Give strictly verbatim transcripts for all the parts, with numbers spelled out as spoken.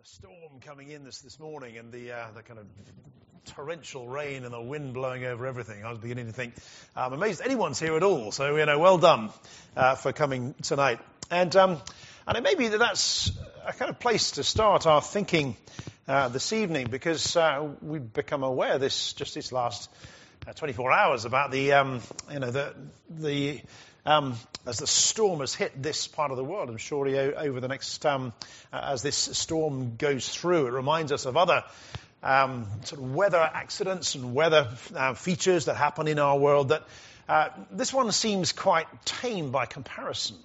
the storm coming in this this morning and the uh, the kind of torrential rain and the wind blowing over everything, I was beginning to think, I'm amazed anyone's here at all. So, you know, well done uh, for coming tonight. And um, and it may be that that's a kind of place to start our thinking uh, this evening, because uh, we've become aware this just this last uh, twenty-four hours about the um, you know the the Um, as the storm has hit this part of the world, and surely o- over the next, um, uh, as this storm goes through, it reminds us of other um, sort of weather accidents and weather uh, features that happen in our world, that uh, this one seems quite tame by comparison.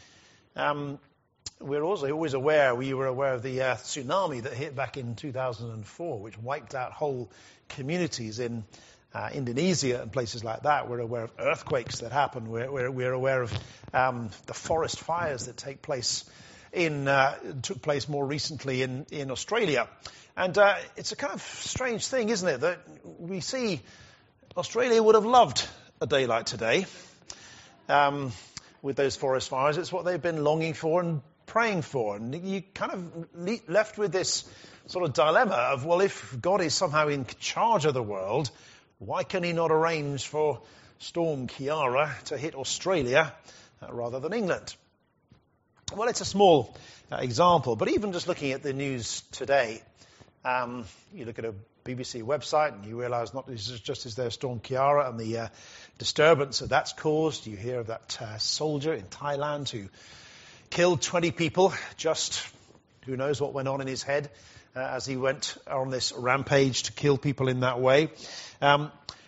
Um, we're also always aware, we were aware of the uh, tsunami that hit back in two thousand four, which wiped out whole communities in Uh, Indonesia and places like that. We're aware of earthquakes that happen. We're, we're, we're aware of um, the forest fires that take place in uh, took place more recently in, in Australia. And uh, it's a kind of strange thing, isn't it, that we see Australia would have loved a day like today um, with those forest fires. It's what they've been longing for and praying for. And you kind of le- left with this sort of dilemma of, well, if God is somehow in charge of the world, why can he not arrange for Storm Ciara to hit Australia uh, rather than England? Well, it's a small uh, example, but even just looking at the news today, um, you look at a B B C website and you realise not just is there Storm Ciara and the uh, disturbance that that's caused. You hear of that uh, soldier in Thailand who killed twenty people. Just who knows what went on in his head Uh, as he went on this rampage to kill people in that way. Um,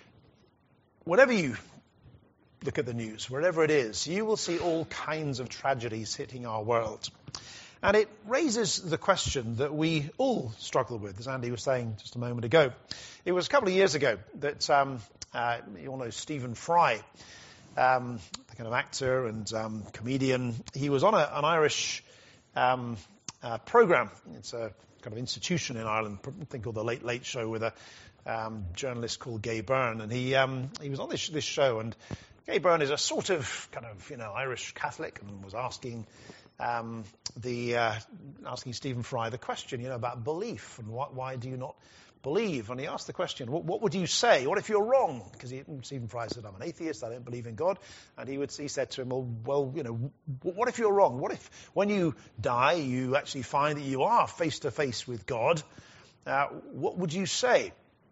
whenever you look at the news, wherever it is, you will see all kinds of tragedies hitting our world. And it raises the question that we all struggle with, as Andy was saying just a moment ago. It was a couple of years ago that, um, uh, you all know Stephen Fry, um, the kind of actor and um, comedian, he was on a, an Irish um, uh, programme. It's a kind of institution in Ireland, I think called the Late Late Show, with a um, journalist called Gay Byrne, and he um, he was on this this show, and Gay Byrne is a sort of kind of you know Irish Catholic, and was asking um, the uh, asking Stephen Fry the question, you know, about belief and why, why do you not believe? And he asked the question, what, what would you say? What if you're wrong? Because Stephen Fry said, I'm an atheist, I don't believe in God. And he would he said to him, well, well, you know, what if you're wrong? What if when you die, you actually find that you are face to face with God? Uh, what would you say?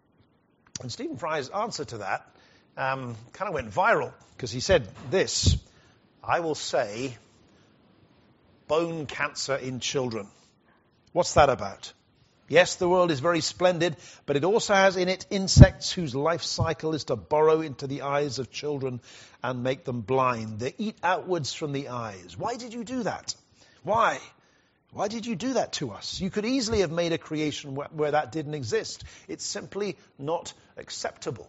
And Stephen Fry's answer to that um, kind of went viral, because he said this: I will say bone cancer in children. What's that about? Yes, the world is very splendid, but it also has in it insects whose life cycle is to burrow into the eyes of children and make them blind. They eat outwards from the eyes. Why did you do that? Why? Why did you do that to us? You could easily have made a creation where, where that didn't exist. It's simply not acceptable.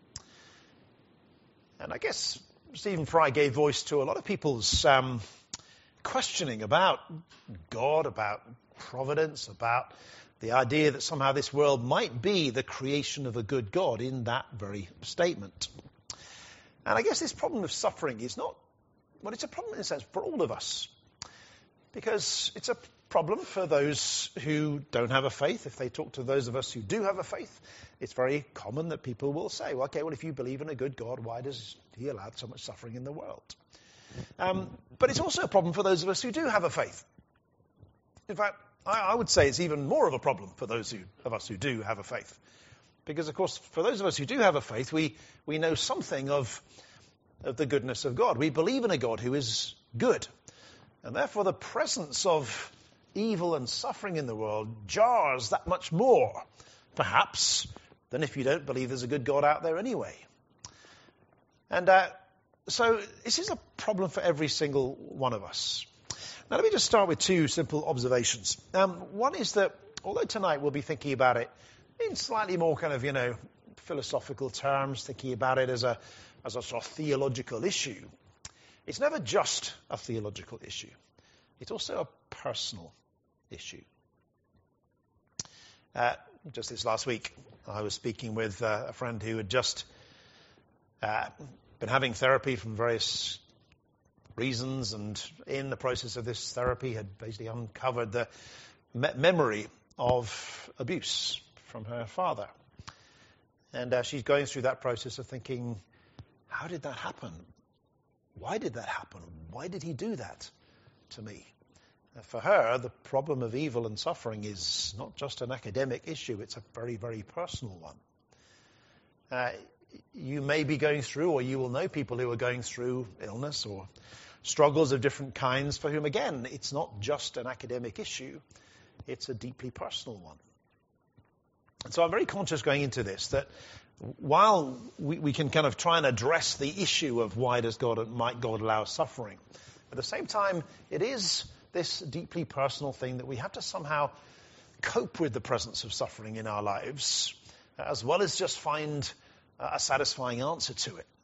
And I guess Stephen Fry gave voice to a lot of people's um, questioning about God, about providence, about the idea that somehow this world might be the creation of a good God in that very statement. And I guess this problem of suffering is not, well, it's a problem in a sense for all of us. Because it's a problem for those who don't have a faith. If they talk to those of us who do have a faith, it's very common that people will say, well, okay, well, if you believe in a good God, why does he allow so much suffering in the world? Um, but it's also a problem for those of us who do have a faith. In fact, I would say it's even more of a problem for those who, of us who do have a faith. Because, of course, for those of us who do have a faith, we, we know something of, of the goodness of God. We believe in a God who is good. And therefore, the presence of evil and suffering in the world jars that much more, perhaps, than if you don't believe there's a good God out there anyway. And uh, so this is a problem for every single one of us. Now, let me just start with two simple observations. Um, one is that, although tonight we'll be thinking about it in slightly more kind of, you know, philosophical terms, thinking about it as a, as a sort of theological issue, it's never just a theological issue. It's also a personal issue. Uh, just this last week, I was speaking with uh, a friend who had just uh, been having therapy from various reasons, and in the process of this therapy had basically uncovered the me- memory of abuse from her father. And uh, she's going through that process of thinking, how did that happen? Why did that happen? Why did he do that to me? Uh, for her, the problem of evil and suffering is not just an academic issue, it's a very, very personal one. Uh, you may be going through, or you will know people who are going through illness or struggles of different kinds for whom, again, it's not just an academic issue, it's a deeply personal one. And so I'm very conscious going into this that while we, we can kind of try and address the issue of why does God, might God allow suffering, at the same time, it is this deeply personal thing that we have to somehow cope with the presence of suffering in our lives, as well as just find a satisfying answer to it.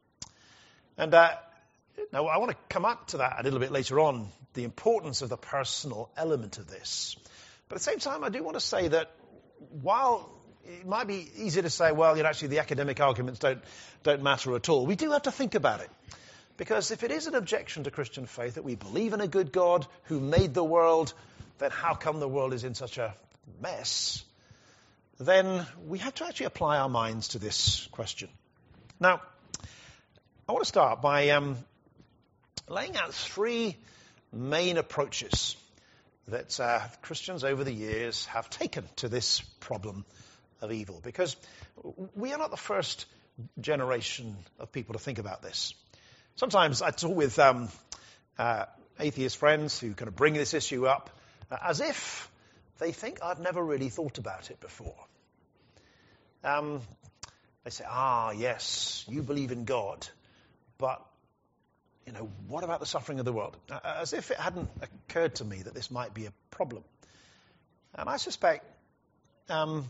And uh, now I want to come up to that a little bit later on, the importance of the personal element of this. But at the same time, I do want to say that while it might be easy to say, well, you know, actually the academic arguments don't don't matter at all, we do have to think about it. Because if it is an objection to Christian faith that we believe in a good God who made the world, then how come the world is in such a mess? Then we have to actually apply our minds to this question. Now, I want to start by um, laying out three main approaches that uh, Christians over the years have taken to this problem of evil. Because we are not the first generation of people to think about this. Sometimes I talk with um, uh, atheist friends who kind of bring this issue up uh, as if they think I've never really thought about it before. Um, they say, ah, yes, you believe in God, but, you know, what about the suffering of the world? Uh, as if it hadn't occurred to me that this might be a problem. And I suspect um,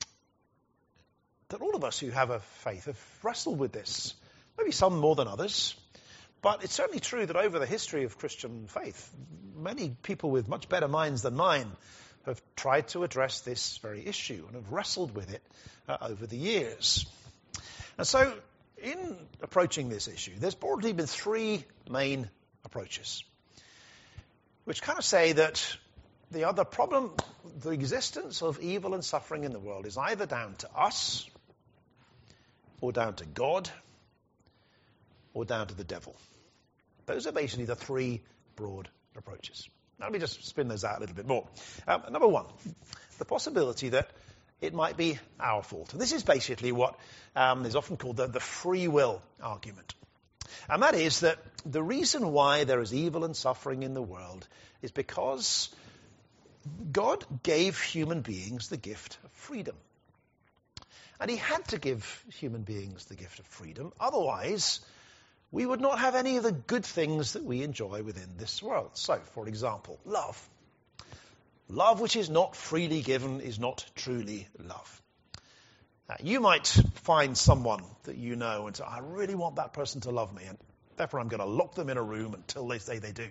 that all of us who have a faith have wrestled with this, maybe some more than others. But it's certainly true that over the history of Christian faith, many people with much better minds than mine have tried to address this very issue and have wrestled with it uh, over the years. And so, in approaching this issue, there's broadly been three main approaches, which kind of say that the other problem, the existence of evil and suffering in the world, is either down to us, or down to God, or down to the devil. Those are basically the three broad approaches. Now, let me just spin those out a little bit more. Um, number one, the possibility that it might be our fault. And this is basically what um, is often called the, the free will argument. And that is that the reason why there is evil and suffering in the world is because God gave human beings the gift of freedom. And he had to give human beings the gift of freedom. Otherwise, we would not have any of the good things that we enjoy within this world. So, for example, love. Love which is not freely given is not truly love. Now, you might find someone that you know and say, I really want that person to love me, and therefore I'm going to lock them in a room until they say they do.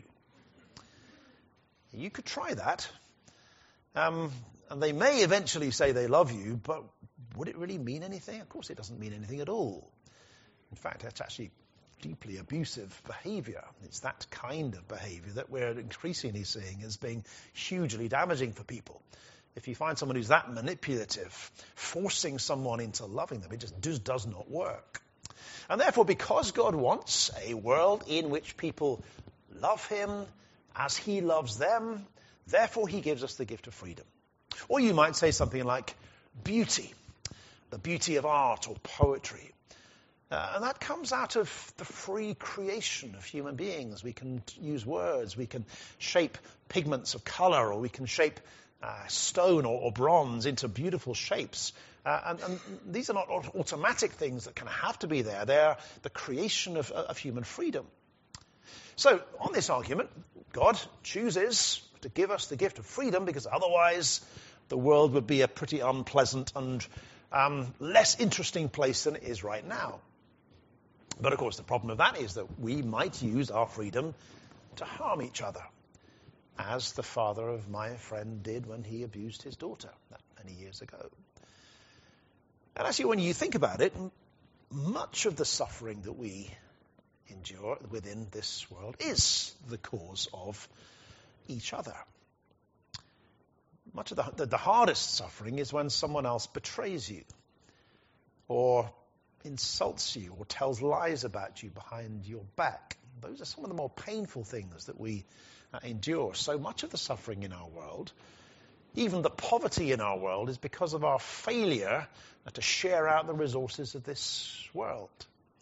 You could try that. Um, and they may eventually say they love you, but would it really mean anything? Of course it doesn't mean anything at all. In fact, that's actually deeply abusive behavior. It's that kind of behavior that we're increasingly seeing as being hugely damaging for people. If you find someone who's that manipulative, forcing someone into loving them, it just, just does not work. And therefore, because God wants a world in which people love him as he loves them, therefore he gives us the gift of freedom. Or you might say something like beauty, the beauty of art or poetry. Uh, and that comes out of the free creation of human beings. We can use words, we can shape pigments of color, or we can shape uh, stone or, or bronze into beautiful shapes. Uh, and, and these are not automatic things that kind of have to be there. They're the creation of, of human freedom. So, on this argument, God chooses to give us the gift of freedom because otherwise the world would be a pretty unpleasant and um, less interesting place than it is right now. But of course the problem of that is that we might use our freedom to harm each other, as the father of my friend did when he abused his daughter that many years ago. And actually when you think about it, much of the suffering that we endure within this world is the cause of each other. Much of the, the, the hardest suffering is when someone else betrays you, or insults you, or tells lies about you behind your back. Those are some of the more painful things that we uh, endure. So much of the suffering in our world, even the poverty in our world, is because of our failure uh, to share out the resources of this world.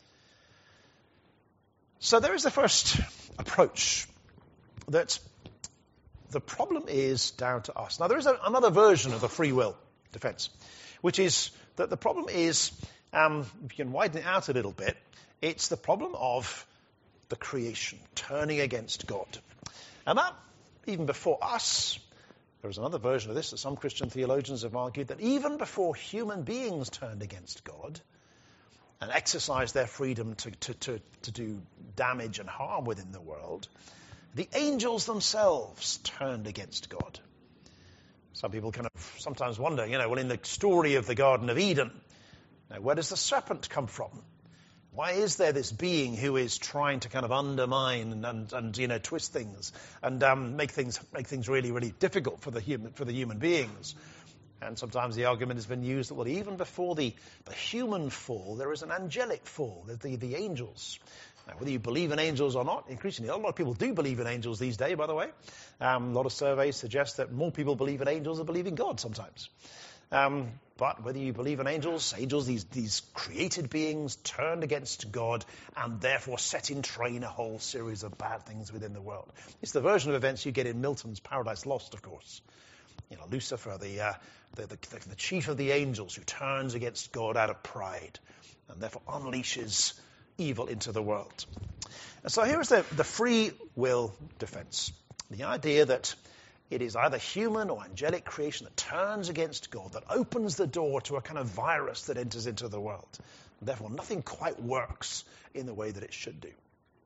So there is the first approach, that the problem is down to us. Now there is a, another version of the free will defense, which is that the problem is, um, if you can widen it out a little bit, it's the problem of the creation turning against God. And that, even before us, there is another version of this that some Christian theologians have argued, that even before human beings turned against God and exercised their freedom to, to, to, to do damage and harm within the world, the angels themselves turned against God. Some people kind of sometimes wonder, you know, well, in the story of the Garden of Eden, now, where does the serpent come from? Why is there this being who is trying to kind of undermine and, and, and you know, twist things and um, make things make things really, really difficult for the human for the human beings? And sometimes the argument has been used that, well, even before the, the human fall, there is an angelic fall, the, the angels. Now, whether you believe in angels or not, increasingly, a lot of people do believe in angels these days, by the way. Um, a lot of surveys suggest that more people believe in angels than believe in God sometimes. Um, but whether you believe in angels, angels, these, these created beings turned against God and therefore set in train a whole series of bad things within the world. It's the version of events you get in Milton's Paradise Lost, of course. You know, Lucifer, the, uh, the, the, the chief of the angels, who turns against God out of pride and therefore unleashes evil into the world. And so here is the, the free will defense. The idea that it is either human or angelic creation that turns against God, that opens the door to a kind of virus that enters into the world. And therefore, nothing quite works in the way that it should do.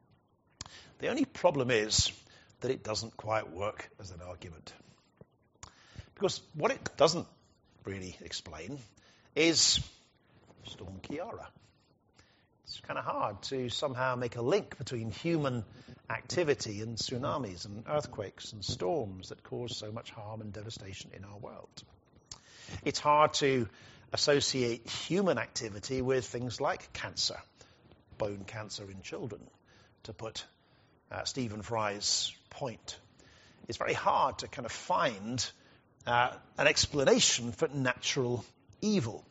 The only problem is that it doesn't quite work as an argument. Because what it doesn't really explain is Storm Ciara. It's kind of hard to somehow make a link between human activity and tsunamis and earthquakes and storms that cause so much harm and devastation in our world. It's hard to associate human activity with things like cancer, bone cancer in children, to put uh, Stephen Fry's point. It's very hard to kind of find uh, an explanation for natural evil.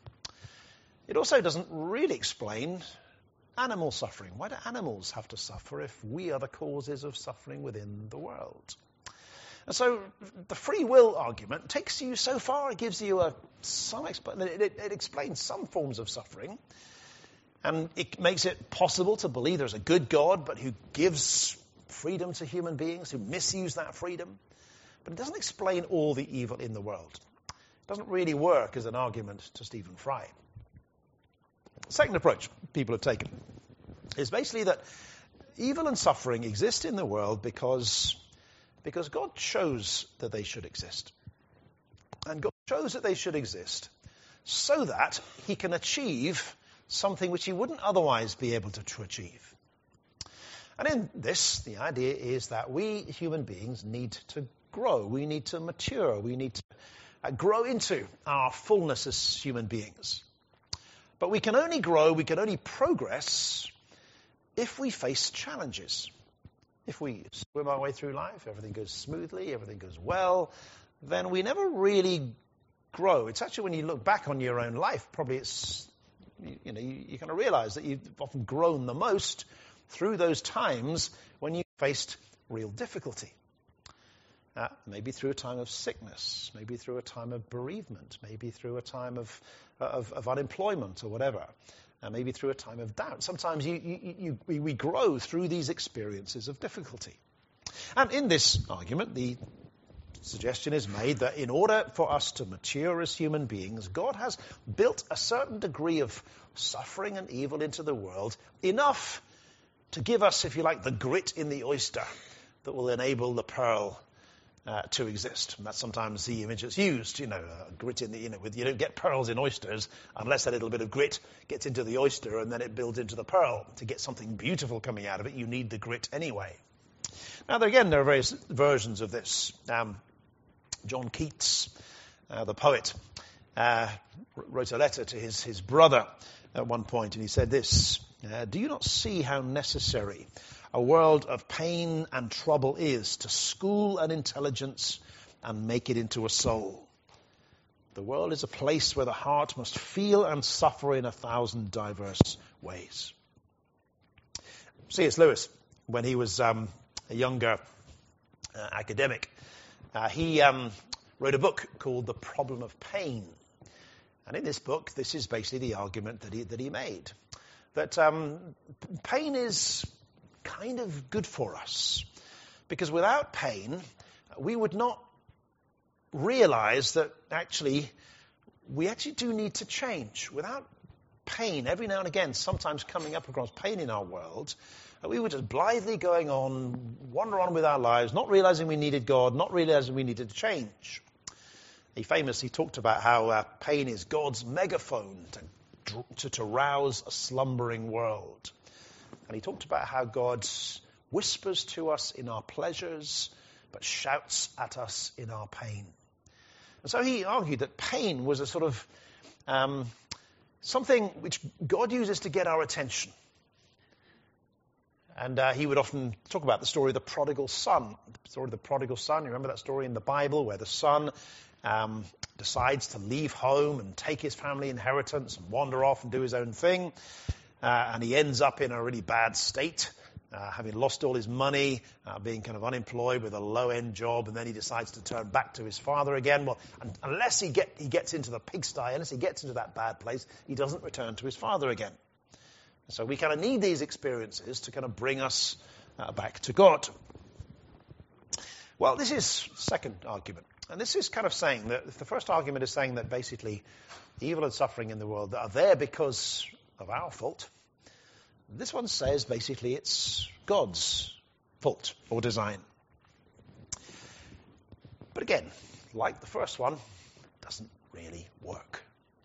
It also doesn't really explain animal suffering. Why do animals have to suffer if we are the causes of suffering within the world? And so the free will argument takes you so far, it gives you a, some expl- it, it, it explains some forms of suffering, and it makes it possible to believe there's a good God, but who gives freedom to human beings who misuse that freedom. But it doesn't explain all the evil in the world. It doesn't really work as an argument to Stephen Fry. Second approach people have taken is basically that evil and suffering exist in the world because, because God chose that they should exist. And God chose that they should exist so that he can achieve something which he wouldn't otherwise be able to, to achieve. And in this, the idea is that we human beings need to grow. We need to mature. We need to uh, grow into our fullness as human beings. But we can only grow, we can only progress if we face challenges. If we swim our way through life, everything goes smoothly, everything goes well, then we never really grow. It's actually when you look back on your own life, probably it's, you, you know, you, you kind of realize that you've often grown the most through those times when you faced real difficulty. Uh, maybe through a time of sickness, maybe through a time of bereavement, maybe through a time of of, of unemployment or whatever, uh, maybe through a time of doubt. Sometimes you, you, you, we grow through these experiences of difficulty. And in this argument, the suggestion is made that in order for us to mature as human beings, God has built a certain degree of suffering and evil into the world, enough to give us, if you like, the grit in the oyster that will enable the pearl Uh, to exist. And that's sometimes the image that's used, you know, uh, grit in the, you know, with, you don't get pearls in oysters unless a little bit of grit gets into the oyster and then it builds into the pearl. To get something beautiful coming out of it, you need the grit anyway. Now, there, again, there are various versions of this. Um, John Keats, uh, the poet, uh, wrote a letter to his, his brother at one point, and he said this, uh, do you not see how necessary a world of pain and trouble is to school an intelligence and make it into a soul? The world is a place where the heart must feel and suffer in a thousand diverse ways. C S Lewis, when he was um, a younger uh, academic, uh, he um, wrote a book called The Problem of Pain. And in this book, this is basically the argument that he, that he made. That um, pain is kind of good for us. Because without pain, we would not realize that actually, we actually do need to change. Without pain, every now and again, sometimes coming up across pain in our world, we were just blithely going on, wander on with our lives, not realizing we needed God, not realizing we needed to change. He famously talked about how uh, pain is God's megaphone to, to, to rouse a slumbering world. And he talked about how God whispers to us in our pleasures, but shouts at us in our pain. And so he argued that pain was a sort of um, something which God uses to get our attention. And uh, he would often talk about the story of the prodigal son. The story of the prodigal son, you remember that story in the Bible where the son um, decides to leave home and take his family inheritance and wander off and do his own thing. Uh, and he ends up in a really bad state. Uh, having lost all his money, uh, being kind of unemployed with a low-end job, and then he decides to turn back to his father again. Well, un- unless he, get, he gets into the pigsty, unless he gets into that bad place, he doesn't return to his father again. And so we kind of need these experiences to kind of bring us uh, back to God. Well, this is the second argument. And this is kind of saying that, if the first argument is saying that basically evil and suffering in the world are there because of our fault, this one says basically it's God's fault or design. But again, like the first one, it doesn't really work.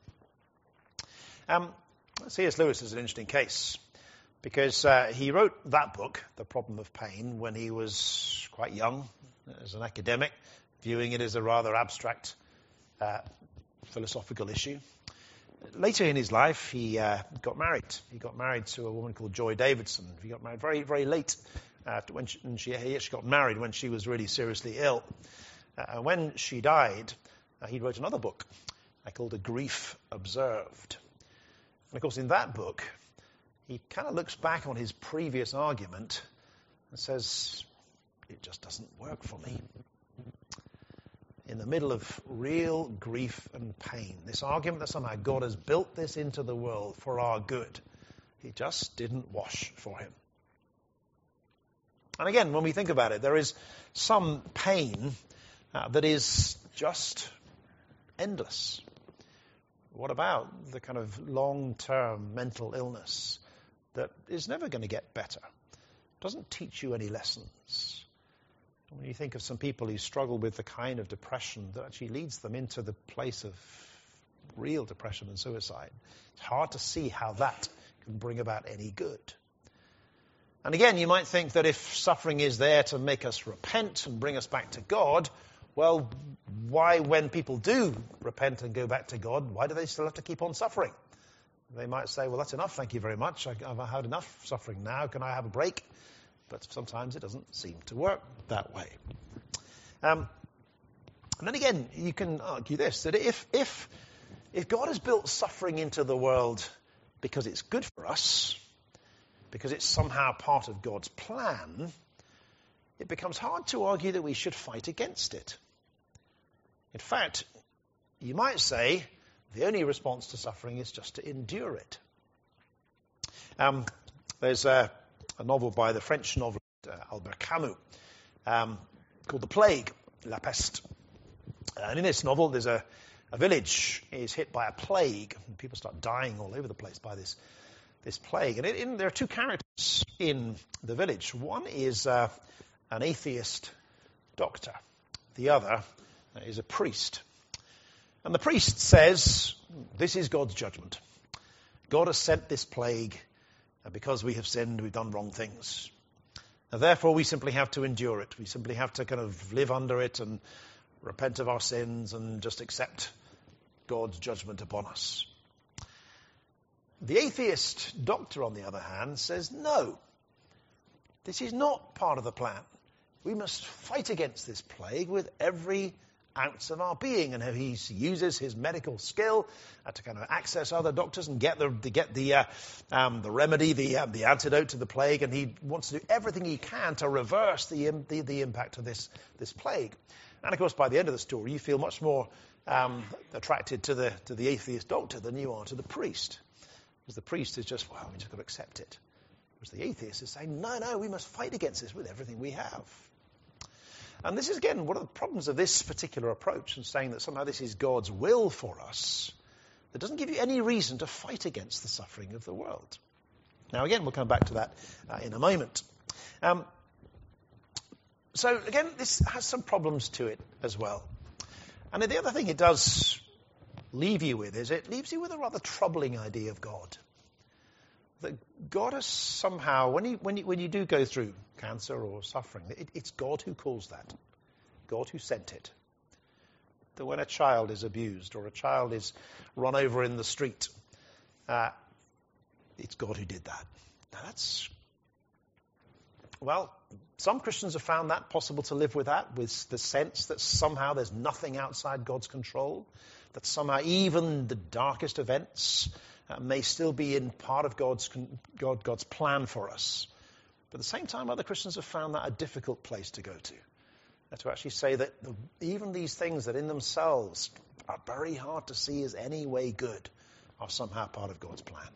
Um, C S Lewis is an interesting case because uh, he wrote that book, The Problem of Pain, when he was quite young as an academic, viewing it as a rather abstract uh, philosophical issue. Later in his life, he uh, got married. He got married to a woman called Joy Davidson. He got married very, very late. Uh, when she, and she, he actually got married when she was really seriously ill. Uh, and when she died, uh, he wrote another book uh, called A Grief Observed. And of course, in that book, he kind of looks back on his previous argument and says, it just doesn't work for me. In the middle of real grief and pain, this argument that somehow God has built this into the world for our good, it just didn't wash for him. And again, when we think about it, there is some pain uh, that is just endless. What about the kind of long-term mental illness that is never going to get better? Doesn't teach you any lessons. When you think of some people who struggle with the kind of depression that actually leads them into the place of real depression and suicide, it's hard to see how that can bring about any good. And again, you might think that if suffering is there to make us repent and bring us back to God, well, why, when people do repent and go back to God, why do they still have to keep on suffering? They might say, well, that's enough, thank you very much. I've had enough suffering now. Can I have a break? But sometimes it doesn't seem to work that way. Um, and then again, you can argue this, that if, if, if God has built suffering into the world because it's good for us, because it's somehow part of God's plan, it becomes hard to argue that we should fight against it. In fact, you might say the only response to suffering is just to endure it. Um, there's a a novel by the French novelist uh, Albert Camus um, called The Plague, La Peste. And in this novel, there's a, a village is hit by a plague, and people start dying all over the place by this this plague. And it, in, there are two characters in the village. One is uh, an atheist doctor. The other is a priest. And the priest says, this is God's judgment. God has sent this plague because we have sinned, we've done wrong things. And therefore, we simply have to endure it. We simply have to kind of live under it and repent of our sins and just accept God's judgment upon us. The atheist doctor, on the other hand, says no. This is not part of the plan. We must fight against this plague with every ounce of our being, and he uses his medical skill uh, to kind of access other doctors and get the to get the uh, um, the remedy, the uh, the antidote to the plague, and he wants to do everything he can to reverse the the, the impact of this this plague. And of course, by the end of the story, you feel much more um, attracted to the to the atheist doctor than you are to the priest, because the priest is just, well, we just got to accept it, whereas the atheist is saying, no, no, we must fight against this with everything we have. And this is, again, one of the problems of this particular approach, and saying that somehow this is God's will for us, that doesn't give you any reason to fight against the suffering of the world. Now, again, we'll come back to that uh, in a moment. Um, so, again, this has some problems to it as well. And the other thing it does leave you with is it leaves you with a rather troubling idea of God. That God has somehow, when you, when you, when you do go through cancer or suffering, it, it's God who calls that. God who sent it. That when a child is abused or a child is run over in the street, uh, it's God who did that. Now that's, well, some Christians have found that possible to live with that, with the sense that somehow there's nothing outside God's control, that somehow even the darkest events Uh, may still be in part of God's God, God's plan for us. But at the same time, other Christians have found that a difficult place to go to. Uh, to actually say that the, even these things that in themselves are very hard to see as any way good are somehow part of God's plan.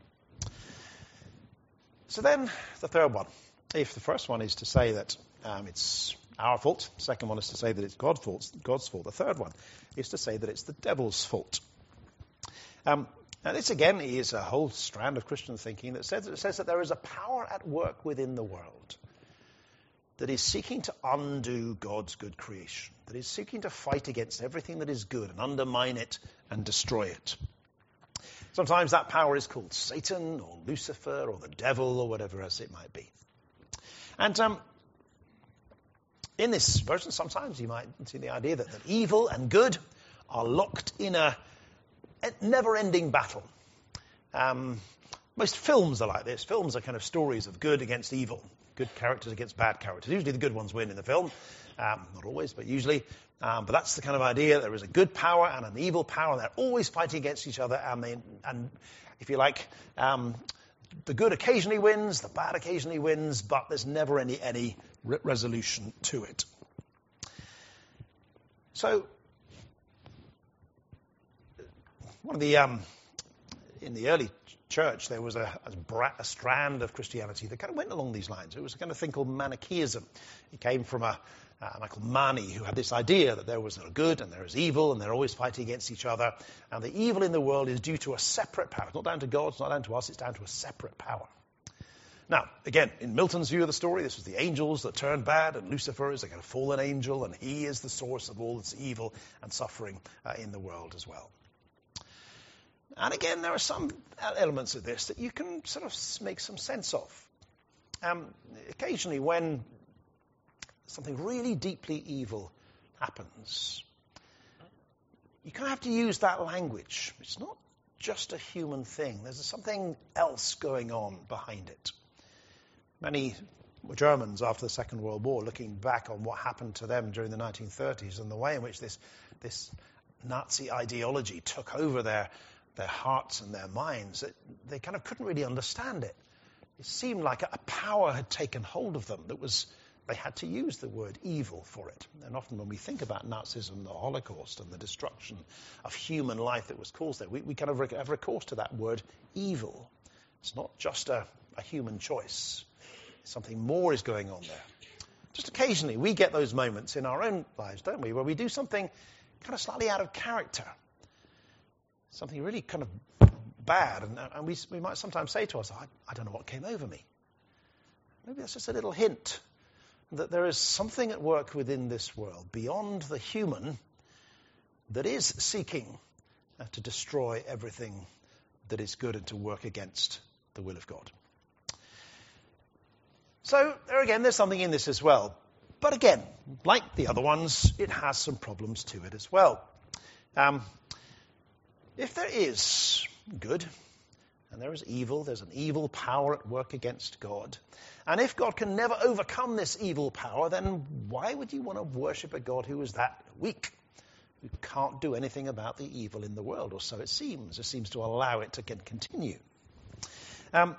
So then, the third one. If the first one is to say that um, it's our fault, the second one is to say that it's God's fault, God's fault. The third one is to say that it's the devil's fault. Um, And this, again, is a whole strand of Christian thinking that says, it says that there is a power at work within the world that is seeking to undo God's good creation, that is seeking to fight against everything that is good and undermine it and destroy it. Sometimes that power is called Satan or Lucifer or the devil or whatever else it might be. And um, in this version, sometimes you might see the idea that, that evil and good are locked in a never-ending battle. Um, most films are like this. Films are kind of stories of good against evil, good characters against bad characters. Usually the good ones win in the film. Um, not always, but usually. Um, but that's the kind of idea. There is a good power and an evil power. They're always fighting against each other. And, they, and if you like, um, the good occasionally wins, the bad occasionally wins, but there's never any, any re- resolution to it. So, One of the um, in the early church, there was a, a, bra- a strand of Christianity that kind of went along these lines. It was a kind of thing called Manichaeism. It came from a, a man called Mani, who had this idea that there was a good and there is evil, and they're always fighting against each other. And the evil in the world is due to a separate power. It's not down to God, it's not down to us, it's down to a separate power. Now, again, in Milton's view of the story, this was the angels that turned bad, and Lucifer is a kind of fallen angel, and he is the source of all this evil and suffering uh, in the world as well. And again, there are some elements of this that you can sort of make some sense of. Um, occasionally, when something really deeply evil happens, you kind of have to use that language. It's not just a human thing. There's something else going on behind it. Many Germans, after the Second World War, looking back on what happened to them during the nineteen thirties and the way in which this, this Nazi ideology took over their their hearts and their minds, that they kind of couldn't really understand it. It seemed like a power had taken hold of them that was, they had to use the word evil for it. And often when we think about Nazism, the Holocaust, and the destruction of human life that was caused there, we, we kind of have recourse to that word evil. It's not just a, a human choice. Something more is going on there. Just occasionally we get those moments in our own lives, don't we, where we do something kind of slightly out of character. Something really kind of bad, and, and we, we might sometimes say to ourselves, I, I don't know what came over me. Maybe that's just a little hint that there is something at work within this world, beyond the human, that is seeking uh, to destroy everything that is good and to work against the will of God. So, there again, there's something in this as well. But again, like the other ones, it has some problems to it as well. Um, if there is good and there is evil, there's an evil power at work against God. And if God can never overcome this evil power, then why would you want to worship a God who is that weak, who can't do anything about the evil in the world? Or so it seems. It seems to allow it to continue. Um,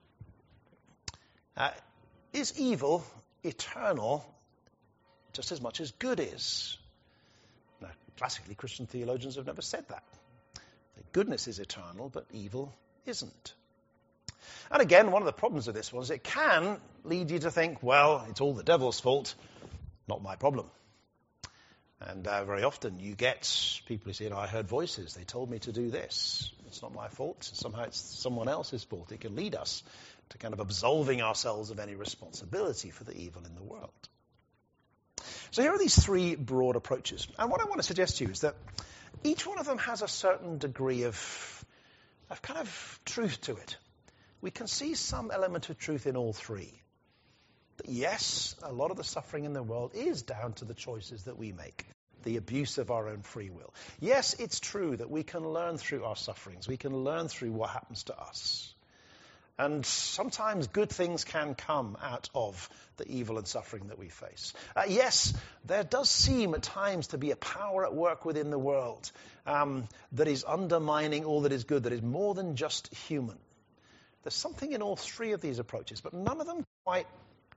uh, is evil eternal just as much as good is? Now, classically, Christian theologians have never said that. That goodness is eternal, but evil isn't. And again, one of the problems of this one is it can lead you to think, well, it's all the devil's fault, not my problem. And uh, very often you get people who say, you know, I heard voices, they told me to do this. It's not my fault. Somehow it's someone else's fault. It can lead us to kind of absolving ourselves of any responsibility for the evil in the world. So here are these three broad approaches. And what I want to suggest to you is that each one of them has a certain degree of, of kind of truth to it. We can see some element of truth in all three. That yes, a lot of the suffering in the world is down to the choices that we make, the abuse of our own free will. Yes, it's true that we can learn through our sufferings. We can learn through what happens to us. And sometimes good things can come out of the evil and suffering that we face. Uh, yes, there does seem at times to be a power at work within the world um, that is undermining all that is good, that is more than just human. There's something in all three of these approaches, but none of them quite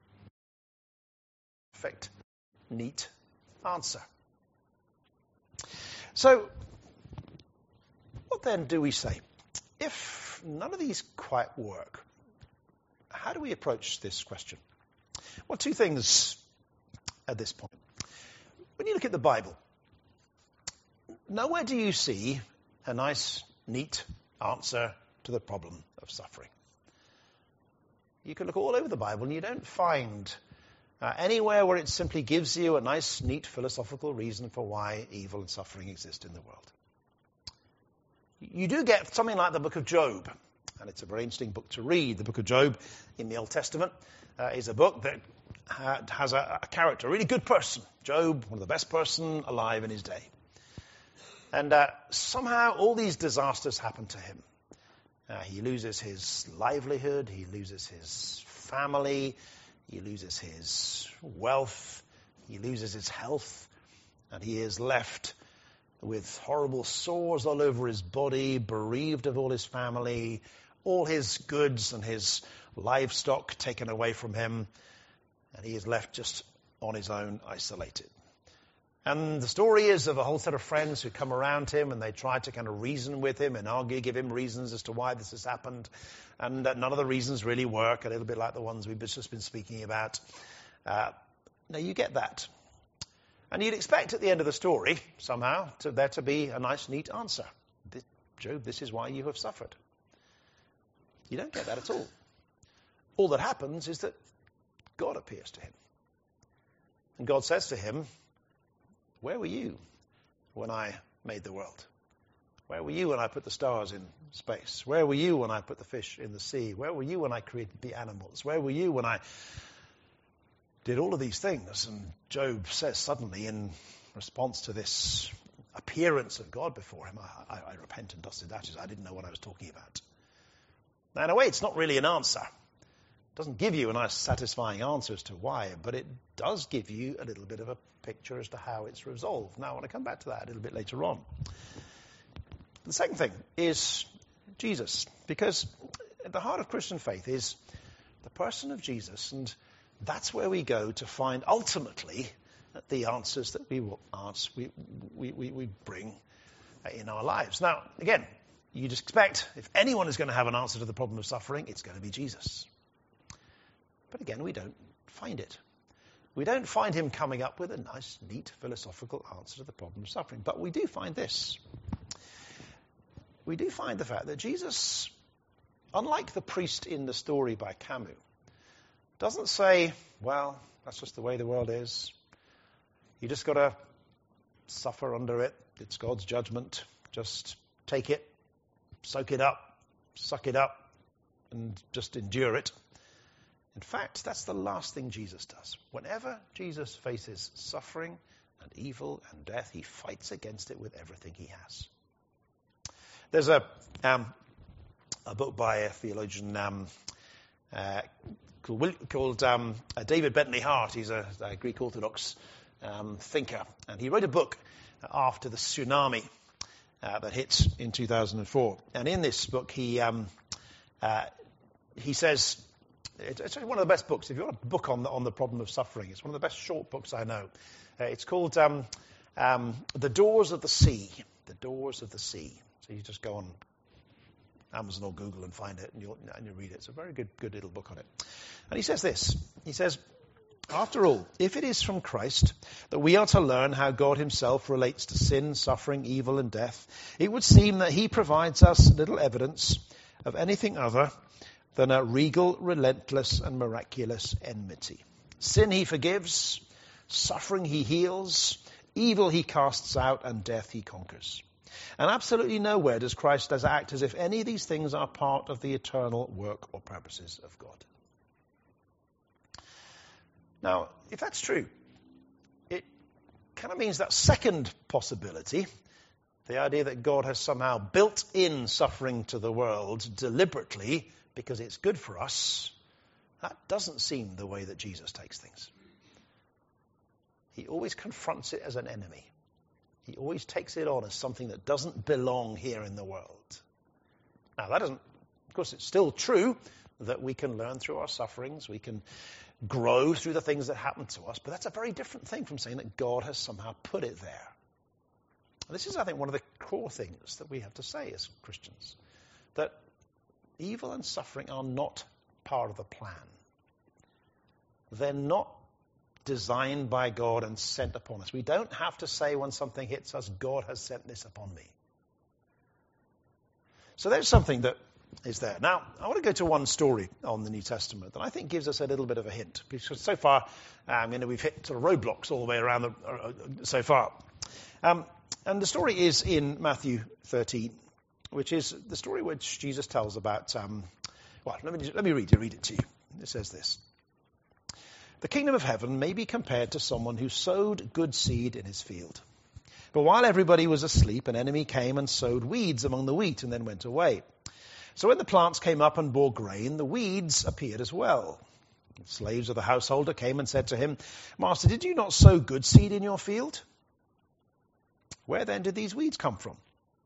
perfect, neat answer. So, what then do we say? If none of these quite work, how do we approach this question? Well, two things at this point. When you look at the Bible, nowhere do you see a nice, neat answer to the problem of suffering. You can look all over the Bible and you don't find uh, anywhere where it simply gives you a nice, neat philosophical reason for why evil and suffering exist in the world. You do get something like the book of Job, and it's a very interesting book to read. The book of Job in the Old Testament uh, is a book that ha- has a, a character, a really good person. Job, one of the best person alive in his day. And uh, somehow all these disasters happen to him. Uh, he loses his livelihood, he loses his family, he loses his wealth, he loses his health, and he is left with horrible sores all over his body, bereaved of all his family, all his goods and his livestock taken away from him, and he is left just on his own, isolated. And the story is of a whole set of friends who come around him and they try to kind of reason with him and argue, give him reasons as to why this has happened. And uh, none of the reasons really work, a little bit like the ones we've just been speaking about. Uh, now you get that. And you'd expect at the end of the story, somehow, to, there to be a nice, neat answer. This, Job, this is why you have suffered. You don't get that at all. All that happens is that God appears to him. And God says to him, where were you when I made the world? Where were you when I put the stars in space? Where were you when I put the fish in the sea? Where were you when I created the animals? Where were you when I did all of these things? And Job says suddenly in response to this appearance of God before him, I, I, I repent and dust his ashes. I didn't know what I was talking about. Now, in a way, it's not really an answer. It doesn't give you a nice, satisfying answer as to why, but it does give you a little bit of a picture as to how it's resolved. Now, I want to come back to that a little bit later on. The second thing is Jesus, because at the heart of Christian faith is the person of Jesus, and that's where we go to find ultimately the answers that we will ask, we, we, we, we bring in our lives. Now, again, you'd expect if anyone is going to have an answer to the problem of suffering, it's going to be Jesus. But again, we don't find it. We don't find him coming up with a nice, neat, philosophical answer to the problem of suffering. But we do find this. We do find the fact that Jesus, unlike the priest in the story by Camus, doesn't say, well, that's just the way the world is. You just got to suffer under it. It's God's judgment. Just take it, soak it up, suck it up, and just endure it. In fact, that's the last thing Jesus does. Whenever Jesus faces suffering and evil and death, he fights against it with everything he has. There's a um, a book by a theologian um, uh, called, called um, uh, David Bentley Hart. He's a, a Greek Orthodox um, thinker, and he wrote a book after the tsunami uh, that hit in two thousand four. And in this book, he um, uh, he says it's, it's one of the best books. If you want a book on the, on the problem of suffering, it's one of the best short books I know. Uh, it's called um, um, The Doors of the Sea. The Doors of the Sea. So you just go on Amazon or Google and find it, and you'll and you read it. It's a very good good little book on it. And he says this. He says, after all, if it is from Christ that we are to learn how God himself relates to sin, suffering, evil, and death, it would seem that he provides us little evidence of anything other than a regal, relentless, and miraculous enmity. Sin he forgives, suffering he heals, evil he casts out, and death he conquers. And absolutely nowhere does Christ act as if any of these things are part of the eternal work or purposes of God. Now, if that's true, it kind of means that second possibility, the idea that God has somehow built in suffering to the world deliberately because it's good for us, that doesn't seem the way that Jesus takes things. He always confronts it as an enemy. He always takes it on as something that doesn't belong here in the world. Now, that doesn't, of course, it's still true that we can learn through our sufferings, we can grow through the things that happen to us, but that's a very different thing from saying that God has somehow put it there. And this is, I think, one of the core things that we have to say as Christians, that evil and suffering are not part of the plan. They're not designed by God and sent upon us. We don't have to say when something hits us, God has sent this upon me. So there's something that is there. Now, I want to go to one story on the New Testament that I think gives us a little bit of a hint. Because so far, um, you know, we've hit sort of roadblocks all the way around the, uh, so far. Um, and the story is in Matthew thirteen, which is the story which Jesus tells about, um, well, let me, let me read it, read it to you. It says this. The kingdom of heaven may be compared to someone who sowed good seed in his field. But while everybody was asleep, an enemy came and sowed weeds among the wheat and then went away. So when the plants came up and bore grain, the weeds appeared as well. The slaves of the householder came and said to him, Master, did you not sow good seed in your field? Where then did these weeds come from?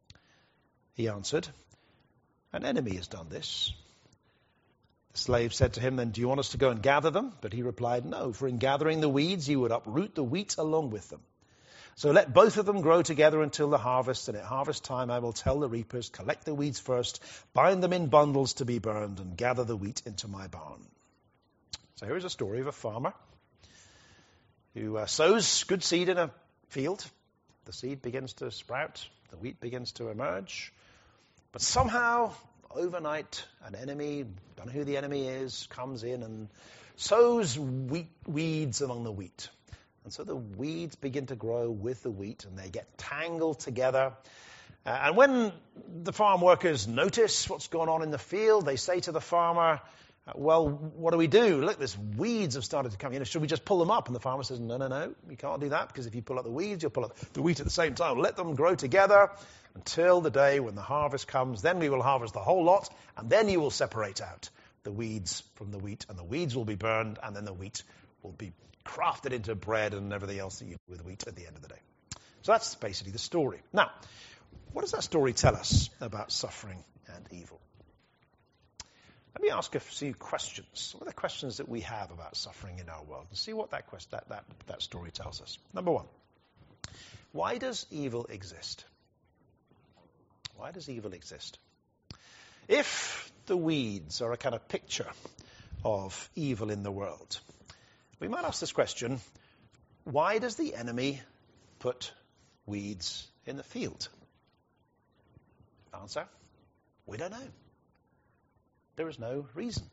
He answered, An enemy has done this. The slave said to him, Then do you want us to go and gather them? But he replied, No, for in gathering the weeds you would uproot the wheat along with them. So let both of them grow together until the harvest, and at harvest time I will tell the reapers, collect the weeds first, bind them in bundles to be burned, and gather the wheat into my barn. So here is a story of a farmer who uh, sows good seed in a field. The seed begins to sprout, the wheat begins to emerge. But somehow, overnight, an enemy, don't know who the enemy is, comes in and sows wheat, weeds among the wheat. And so the weeds begin to grow with the wheat, and they get tangled together. Uh, and when the farm workers notice what's going on in the field, they say to the farmer, uh, well, what do we do? Look, these weeds have started to come. You know, should we just pull them up? And the farmer says, no, no, no, you can't do that, because if you pull up the weeds, you'll pull up the wheat at the same time. Let them grow together until the day when the harvest comes. Then we will harvest the whole lot, and then you will separate out the weeds from the wheat, and the weeds will be burned, and then the wheat will be crafted into bread and everything else that you do with wheat at the end of the day. So that's basically the story. Now, what does that story tell us about suffering and evil? Let me ask a few questions. What are the questions that we have about suffering in our world? And see what that, quest- that, that, that story tells us. Number one, why does evil exist? Why does evil exist? If the weeds are a kind of picture of evil in the world, we might ask this question, why does the enemy put weeds in the field? Answer, we don't know. There is no reason.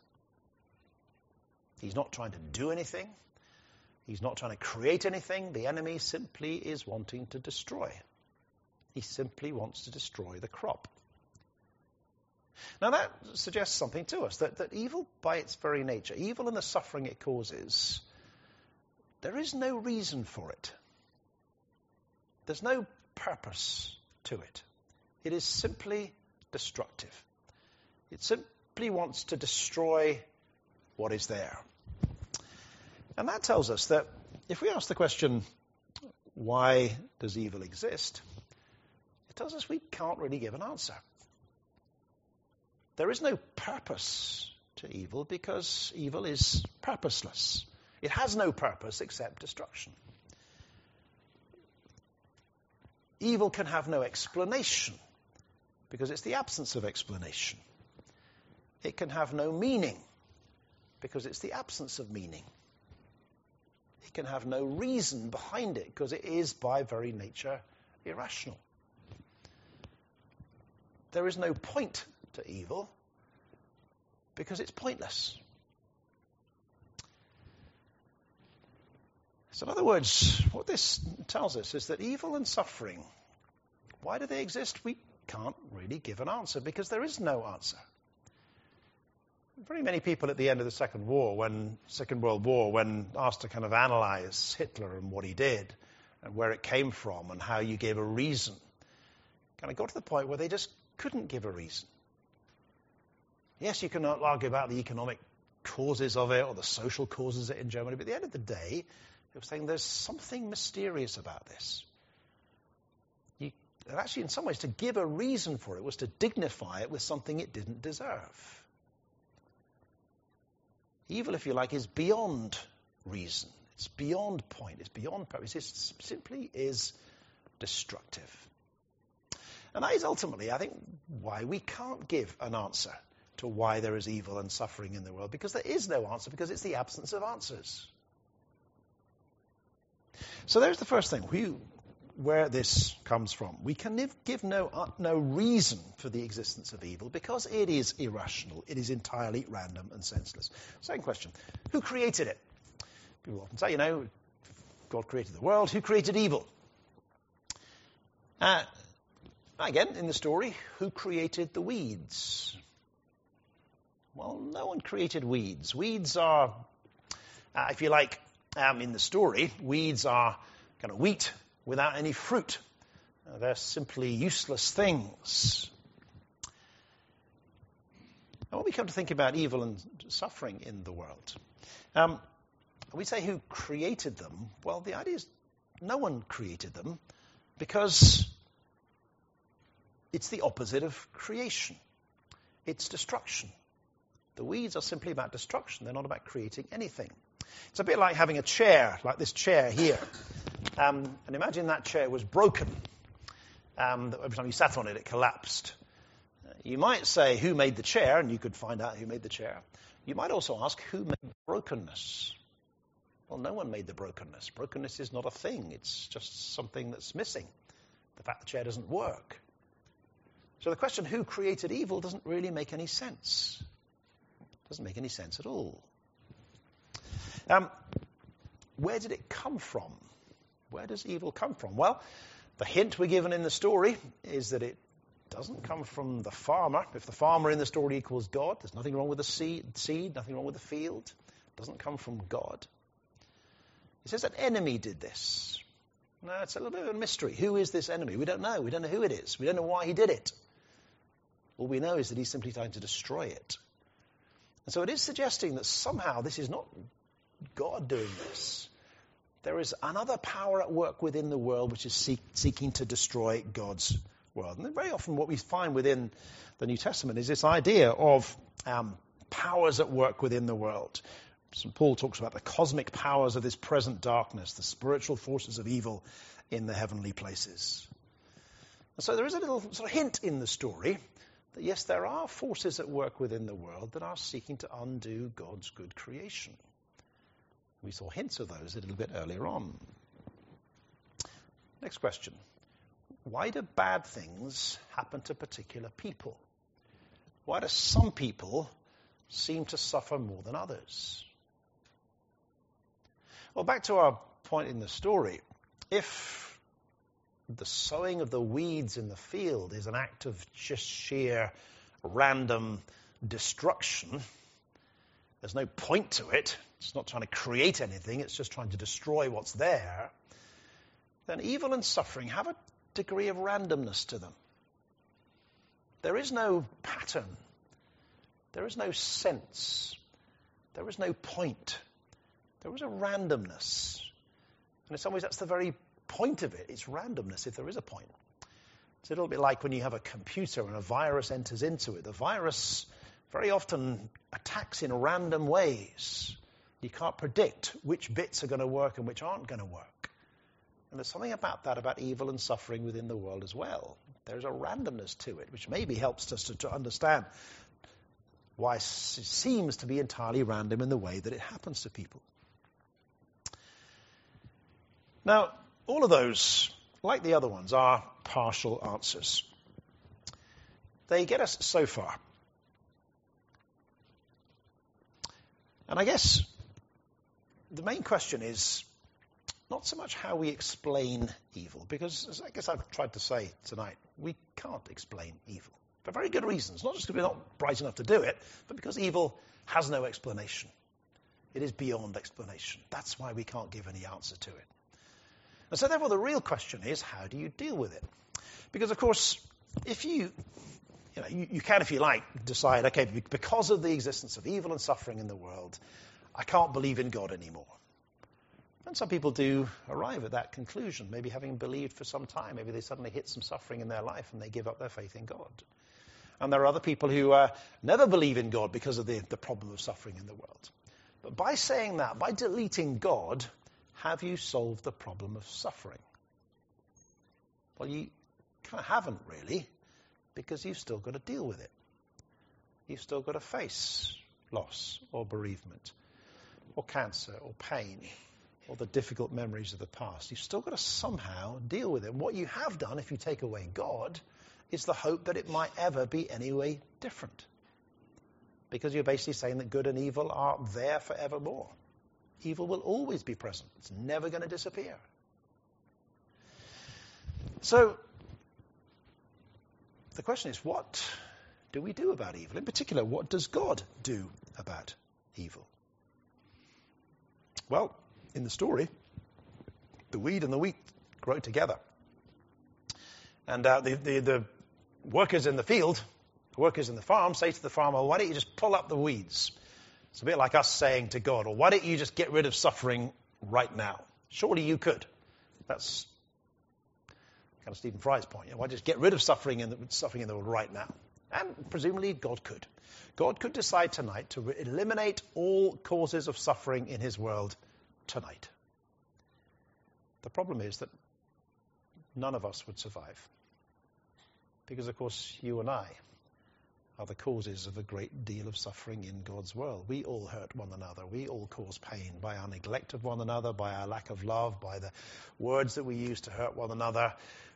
He's not trying to do anything. He's not trying to create anything. The enemy simply is wanting to destroy. He simply wants to destroy the crop. Now that suggests something to us, that, that evil by its very nature, evil and the suffering it causes, there is no reason for it. There's no purpose to it. It is simply destructive. It simply wants to destroy what is there. And that tells us that if we ask the question, why does evil exist? It tells us we can't really give an answer. There is no purpose to evil because evil is purposeless. It has no purpose except destruction. Evil can have no explanation because it's the absence of explanation. It can have no meaning because it's the absence of meaning. It can have no reason behind it because it is by very nature irrational. There is no point to evil because it's pointless. So in other words, what this tells us is that evil and suffering, why do they exist? We can't really give an answer because there is no answer. Very many people at the end of the Second War, when Second World War, when asked to kind of analyze Hitler and what he did and where it came from and how you gave a reason, kind of got to the point where they just couldn't give a reason. Yes, you can argue about the economic causes of it or the social causes of it in Germany, but at the end of the day, they were saying there's something mysterious about this. You, and actually, in some ways, to give a reason for it was to dignify it with something it didn't deserve. Evil, if you like, is beyond reason. It's beyond point. It's beyond purpose. It simply is destructive. And that is ultimately, I think, why we can't give an answer to why there is evil and suffering in the world, because there is no answer, because it's the absence of answers. So there's the first thing, we, where this comes from. We can give no, uh, no reason for the existence of evil because it is irrational. It is entirely random and senseless. Second question, who created it? People often say, you know, God created the world. Who created evil? Uh, again, in the story, who created the weeds? Well, no one created weeds. Weeds are, uh, if you like, um, in the story, weeds are kind of wheat without any fruit. Uh, they're simply useless things. And when we come to think about evil and suffering in the world, um, we say who created them. Well, the idea is no one created them because it's the opposite of creation. It's destruction. The weeds are simply about destruction. They're not about creating anything. It's a bit like having a chair, like this chair here. Um, and imagine that chair was broken. Um, every time you sat on it, it collapsed. Uh, you might say, who made the chair? And you could find out who made the chair. You might also ask, who made the brokenness? Well, no one made the brokenness. Brokenness is not a thing. It's just something that's missing. The fact the chair doesn't work. So the question, who created evil, doesn't really make any sense. Doesn't make any sense at all. Um, where did it come from? Where does evil come from? Well, the hint we're given in the story is that it doesn't come from the farmer. If the farmer in the story equals God, there's nothing wrong with the seed, seed nothing wrong with the field. It doesn't come from God. It says an enemy did this. No, it's a little bit of a mystery. Who is this enemy? We don't know. We don't know who it is. We don't know why he did it. All we know is that he's simply trying to destroy it. And so it is suggesting that somehow this is not God doing this. There is another power at work within the world which is seek, seeking to destroy God's world. And very often what we find within the New Testament is this idea of um, powers at work within the world. Saint Paul talks about the cosmic powers of this present darkness, the spiritual forces of evil in the heavenly places. And so there is a little sort of hint in the story that yes, there are forces at work within the world that are seeking to undo God's good creation. We saw hints of those a little bit earlier on. Next question. Why do bad things happen to particular people? Why do some people seem to suffer more than others? Well, back to our point in the story. If the sowing of the weeds in the field is an act of just sheer random destruction, there's no point to it, it's not trying to create anything, it's just trying to destroy what's there, then evil and suffering have a degree of randomness to them. There is no pattern. There is no sense. There is no point. There is a randomness. And in some ways that's the very point of it. It's randomness if there is a point. It's a little bit like when you have a computer and a virus enters into it. The virus very often attacks in random ways. You can't predict which bits are going to work and which aren't going to work. And there's something about that, about evil and suffering within the world as well. There's a randomness to it, which maybe helps us to, to understand why it seems to be entirely random in the way that it happens to people. Now, all of those, like the other ones, are partial answers. They get us so far. And I guess the main question is not so much how we explain evil, because as I guess I've tried to say tonight, we can't explain evil. For very good reasons. Not just because we're not bright enough to do it, but because evil has no explanation. It is beyond explanation. That's why we can't give any answer to it. And so therefore the real question is, how do you deal with it? Because of course, if you, you know, you, you can, if you like, decide, okay, because of the existence of evil and suffering in the world, I can't believe in God anymore. And some people do arrive at that conclusion, maybe having believed for some time. Maybe they suddenly hit some suffering in their life and they give up their faith in God. And there are other people who uh, never believe in God because of the, the problem of suffering in the world. But by saying that, by deleting God, have you solved the problem of suffering? Well, you kind of haven't really, because you've still got to deal with it. You've still got to face loss or bereavement or cancer or pain or the difficult memories of the past. You've still got to somehow deal with it. And what you have done, if you take away God, is the hope that it might ever be any way different. Because you're basically saying that good and evil are there forevermore. Evil will always be present. It's never going to disappear. So, the question is, what do we do about evil? In particular, what does God do about evil? Well, in the story, the weed and the wheat grow together. And uh, the, the, the workers in the field, the workers in the farm, say to the farmer, why don't you just pull up the weeds? It's a bit like us saying to God, well, why don't you just get rid of suffering right now? Surely you could. That's kind of Stephen Fry's point. You know, why just get rid of suffering in the, suffering in the world right now? And presumably God could. God could decide tonight to eliminate all causes of suffering in his world tonight. The problem is that none of us would survive. Because, of course, you and I are the causes of a great deal of suffering in God's world. We all hurt one another. We all cause pain by our neglect of one another, by our lack of love, by the words that we use to hurt one another.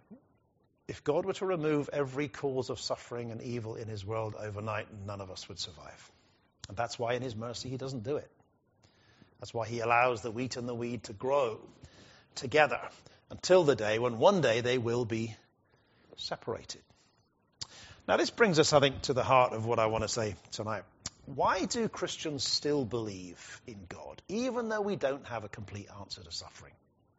If God were to remove every cause of suffering and evil in his world overnight, none of us would survive. And that's why in his mercy he doesn't do it. That's why he allows the wheat and the weed to grow together until the day when one day they will be separated. Now this brings us, I think, to the heart of what I want to say tonight. Why do Christians still believe in God, even though we don't have a complete answer to suffering?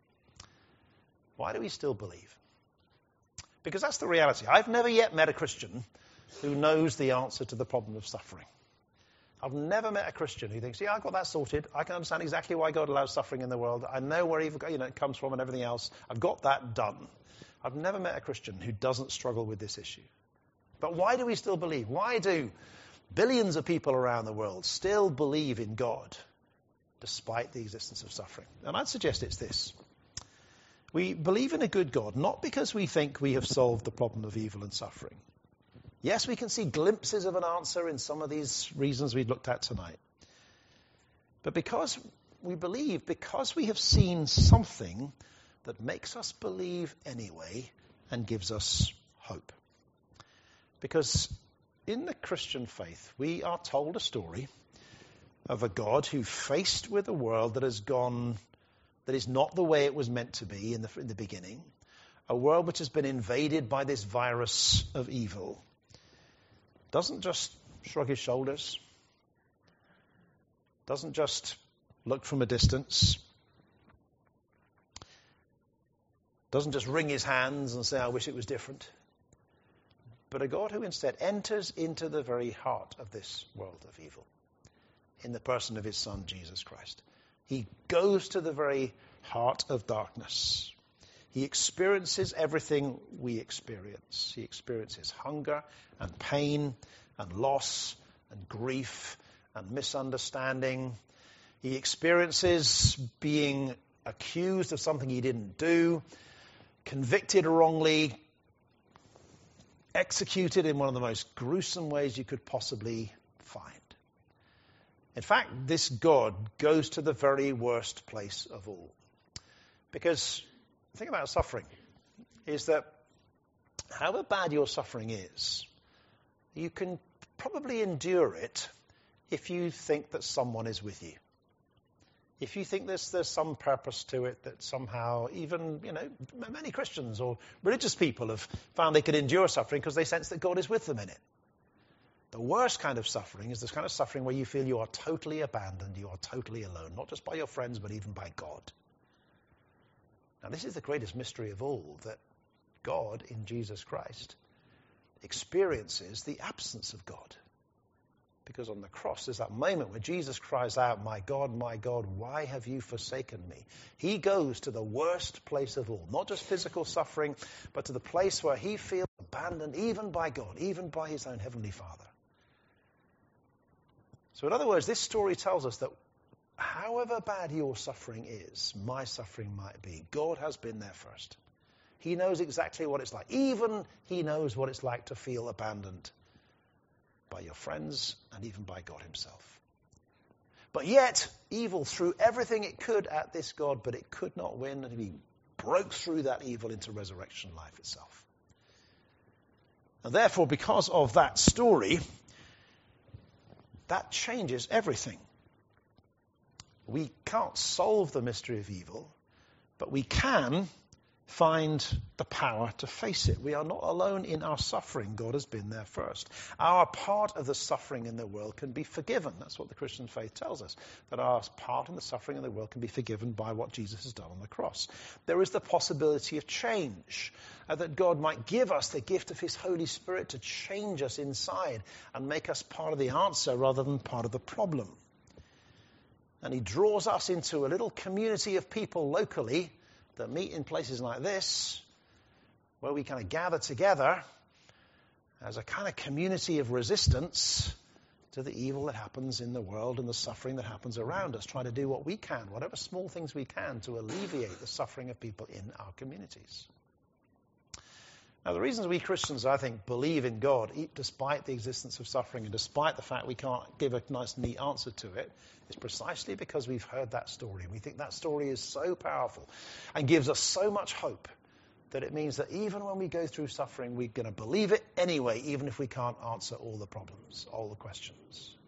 Why do we still believe? Because that's the reality. I've never yet met a Christian who knows the answer to the problem of suffering. I've never met a Christian who thinks, yeah, I've got that sorted. I can understand exactly why God allows suffering in the world. I know where evil, you know, it comes from and everything else. I've got that done. I've never met a Christian who doesn't struggle with this issue. But why do we still believe? Why do billions of people around the world still believe in God despite the existence of suffering? And I'd suggest it's this. We believe in a good God, not because we think we have solved the problem of evil and suffering. Yes, we can see glimpses of an answer in some of these reasons we've looked at tonight. But because we believe, because we have seen something that makes us believe anyway and gives us hope. Because in the Christian faith, we are told a story of a God who, faced with a world that has gone, that is not the way it was meant to be in the, in the beginning, a world which has been invaded by this virus of evil, doesn't just shrug his shoulders, doesn't just look from a distance, doesn't just wring his hands and say, I wish it was different, but a God who instead enters into the very heart of this world of evil in the person of his Son, Jesus Christ. He goes to the very heart of darkness. He experiences everything we experience. He experiences hunger and pain and loss and grief and misunderstanding. He experiences being accused of something he didn't do, convicted wrongly, executed in one of the most gruesome ways you could possibly find. In fact, this God goes to the very worst place of all. Because the thing about suffering is that however bad your suffering is, you can probably endure it if you think that someone is with you. If you think there's, there's some purpose to it, that somehow even, you know, many Christians or religious people have found they could endure suffering because they sense that God is with them in it. The worst kind of suffering is this kind of suffering where you feel you are totally abandoned, you are totally alone, not just by your friends, but even by God. Now, this is the greatest mystery of all, that God in Jesus Christ experiences the absence of God. Because on the cross there's that moment where Jesus cries out, my God, my God, why have you forsaken me? He goes to the worst place of all, not just physical suffering, but to the place where he feels abandoned even by God, even by his own heavenly Father. So in other words, this story tells us that however bad your suffering is, my suffering might be, God has been there first. He knows exactly what it's like. Even he knows what it's like to feel abandoned by your friends and even by God himself. But yet, evil threw everything it could at this God, but it could not win, and he broke through that evil into resurrection life itself. And therefore, because of that story, that changes everything. We can't solve the mystery of evil, but we can find the power to face it. We are not alone in our suffering. God has been there first. Our part of the suffering in the world can be forgiven. That's what the Christian faith tells us, that our part in the suffering in the world can be forgiven by what Jesus has done on the cross. There is the possibility of change, uh, that God might give us the gift of his Holy Spirit to change us inside and make us part of the answer rather than part of the problem. And he draws us into a little community of people locally that meet in places like this, where we kind of gather together as a kind of community of resistance to the evil that happens in the world and the suffering that happens around us, trying to do what we can, whatever small things we can, to alleviate the suffering of people in our communities. Now, the reasons we Christians, I think, believe in God, despite the existence of suffering and despite the fact we can't give a nice, neat answer to it, is precisely because we've heard that story. And we think that story is so powerful and gives us so much hope that it means that even when we go through suffering, we're going to believe it anyway, even if we can't answer all the problems, all the questions.